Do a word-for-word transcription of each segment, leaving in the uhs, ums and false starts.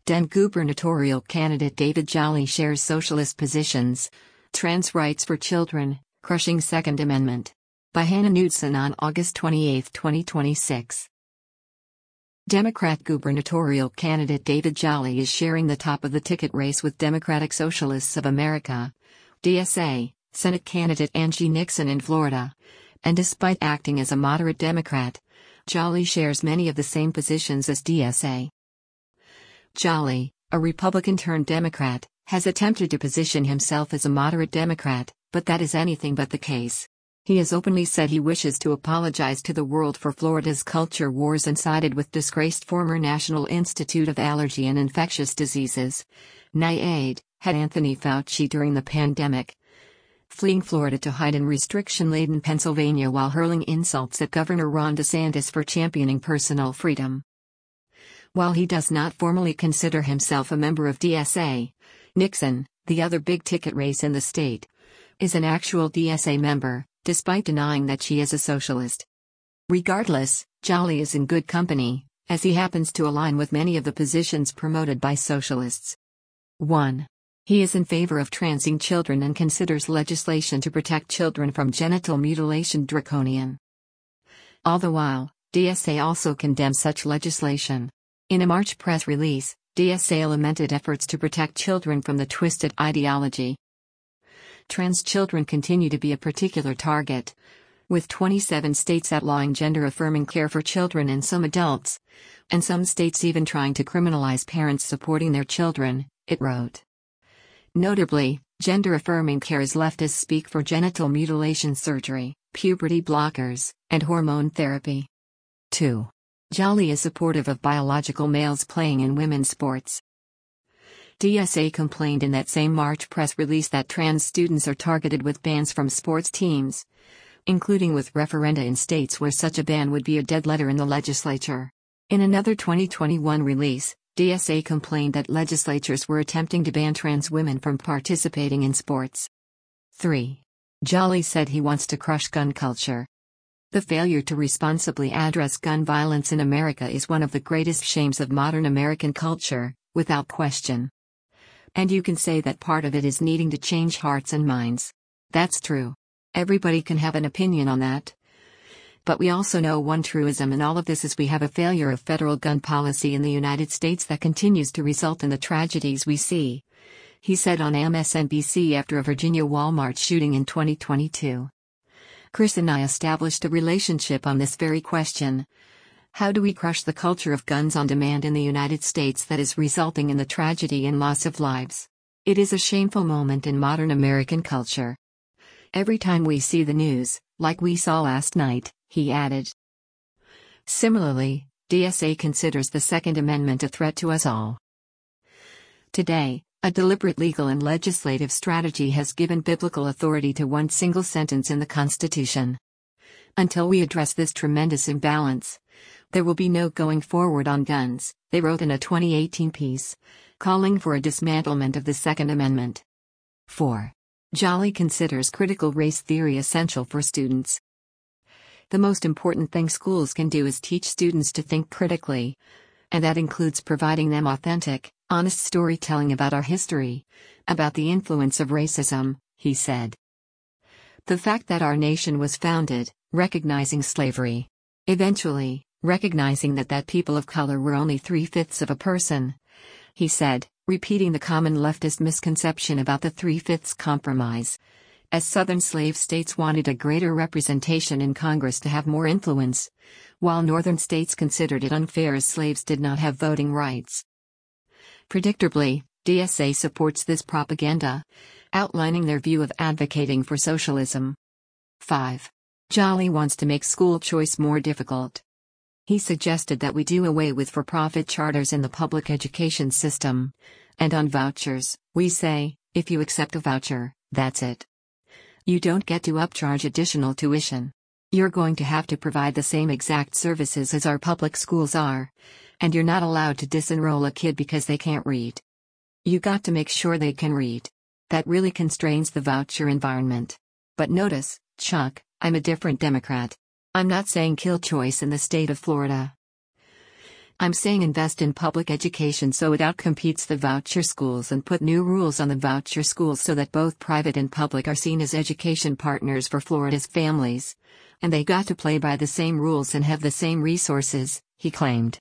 Dem gubernatorial candidate David Jolly shares socialist positions. Trans rights for children, crushing Second Amendment. By Hannah Knudsen on August twenty-eighth, twenty twenty-six. Democrat gubernatorial candidate David Jolly is sharing the top of the ticket race with Democratic Socialists of America, D S A, Senate candidate Angie Nixon in Florida. And despite acting as a moderate Democrat, Jolly shares many of the same positions as D S A. Jolly, a Republican-turned-Democrat, has attempted to position himself as a moderate Democrat, but that is anything but the case. He has openly said he wishes to apologize to the world for Florida's culture wars and sided with disgraced former National Institute of Allergy and Infectious Diseases, NIAID, head Anthony Fauci during the pandemic, fleeing Florida to hide in restriction-laden Pennsylvania while hurling insults at Governor Ron DeSantis for championing personal freedom. While he does not formally consider himself a member of D S A, Nixon, the other big-ticket race in the state, is an actual D S A member, despite denying that she is a socialist. Regardless, Jolly is in good company, as he happens to align with many of the positions promoted by socialists. one. He is in favor of transing children and considers legislation to protect children from genital mutilation draconian. All the while, D S A also condemns such legislation. In a March press release, D S A lamented efforts to protect children from the twisted ideology. Trans children continue to be a particular target, with twenty-seven states outlawing gender-affirming care for children and some adults, and some states even trying to criminalize parents supporting their children, it wrote. Notably, gender-affirming care is leftist speak for genital mutilation surgery, puberty blockers, and hormone therapy. two. Jolly is supportive of biological males playing in women's sports. D S A complained in that same March press release that trans students are targeted with bans from sports teams, including with referenda in states where such a ban would be a dead letter in the legislature. In another twenty twenty-one release, D S A complained that legislatures were attempting to ban trans women from participating in sports. three. Jolly said he wants to crush gun culture. The failure to responsibly address gun violence in America is one of the greatest shames of modern American culture, without question. And you can say that part of it is needing to change hearts and minds. That's true. Everybody can have an opinion on that. But we also know one truism in all of this is we have a failure of federal gun policy in the United States that continues to result in the tragedies we see, he said on M S N B C after a Virginia Walmart shooting in twenty twenty-two. Chris and I established a relationship on this very question. How do we crush the culture of guns on demand in the United States that is resulting in the tragedy and loss of lives? It is a shameful moment in modern American culture. Every time we see the news, like we saw last night, he added. Similarly, D S A considers the Second Amendment a threat to us all. Today, a deliberate legal and legislative strategy has given biblical authority to one single sentence in the Constitution. Until we address this tremendous imbalance, there will be no going forward on guns, they wrote in a twenty eighteen piece, calling for a dismantlement of the Second Amendment. four. Jolly considers critical race theory essential for students. The most important thing schools can do is teach students to think critically, and that includes providing them authentic, honest storytelling about our history, about the influence of racism, he said. The fact that our nation was founded, recognizing slavery, eventually, recognizing that that people of color were only three-fifths of a person, he said, repeating the common leftist misconception about the three-fifths compromise, as Southern slave states wanted a greater representation in Congress to have more influence, while Northern states considered it unfair as slaves did not have voting rights. Predictably, D S A supports this propaganda, outlining their view of advocating for socialism. five. Jolly wants to make school choice more difficult. He suggested that we do away with for-profit charters in the public education system, and on vouchers, we say, if you accept a voucher, that's it. You don't get to upcharge additional tuition. You're going to have to provide the same exact services as our public schools are, and you're not allowed to disenroll a kid because they can't read. You got to make sure they can read. That really constrains the voucher environment. But notice, Chuck, I'm a different Democrat. I'm not saying kill choice in the state of Florida. I'm saying invest in public education so it outcompetes the voucher schools and put new rules on the voucher schools so that both private and public are seen as education partners for Florida's families. And they got to play by the same rules and have the same resources, he claimed.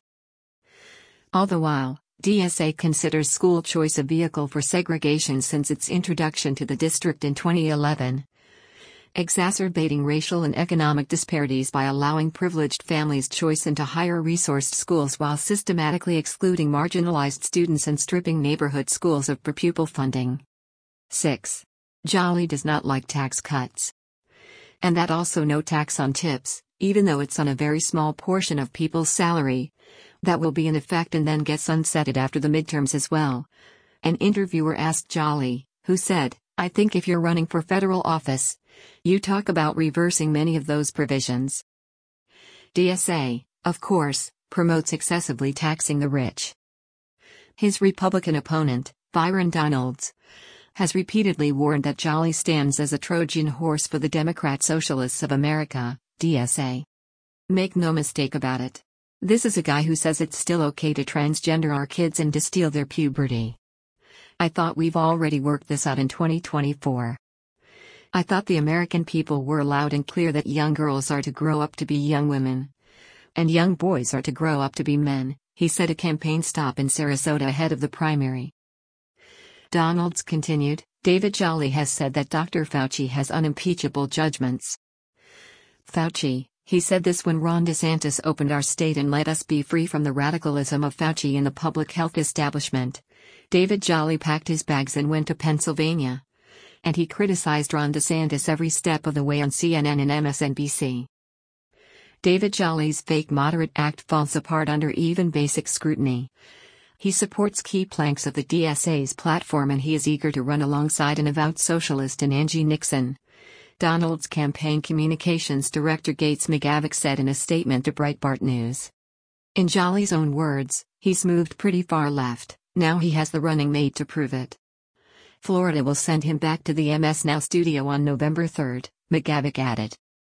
All the while, D S A considers school choice a vehicle for segregation since its introduction to the district in twenty eleven. Exacerbating racial and economic disparities by allowing privileged families choice into higher-resourced schools while systematically excluding marginalized students and stripping neighborhood schools of per-pupil funding. six. Jolly does not like tax cuts. And that also no tax on tips, even though it's on a very small portion of people's salary. That will be in effect and then get sunsetted after the midterms as well. An interviewer asked Jolly, who said, I think if you're running for federal office, you talk about reversing many of those provisions. D S A, of course, promotes excessively taxing the rich. His Republican opponent, Byron Donalds, has repeatedly warned that Jolly stands as a Trojan horse for the Democrat Socialists of America, D S A. Make no mistake about it. This is a guy who says it's still okay to transgender our kids and to steal their puberty. I thought we've already worked this out in twenty twenty-four. I thought the American people were loud and clear that young girls are to grow up to be young women. And young boys are to grow up to be men, he said at a campaign stop in Sarasota ahead of the primary. Donalds continued, David Jolly has said that Doctor Fauci has unimpeachable judgments. Fauci, he said this when Ron DeSantis opened our state and let us be free from the radicalism of Fauci in the public health establishment. David Jolly packed his bags and went to Pennsylvania. And he criticized Ron DeSantis every step of the way on C N N and M S N B C. David Jolly's fake moderate act falls apart under even basic scrutiny. He supports key planks of the D S A's platform and he is eager to run alongside an avowed socialist in Angie Nixon. Donald's campaign communications director Gates McGavick said in a statement to Breitbart News. In Jolly's own words, he's moved pretty far left, now he has the running mate to prove it. Florida will send him back to the M S Now studio on November third, McGavick added.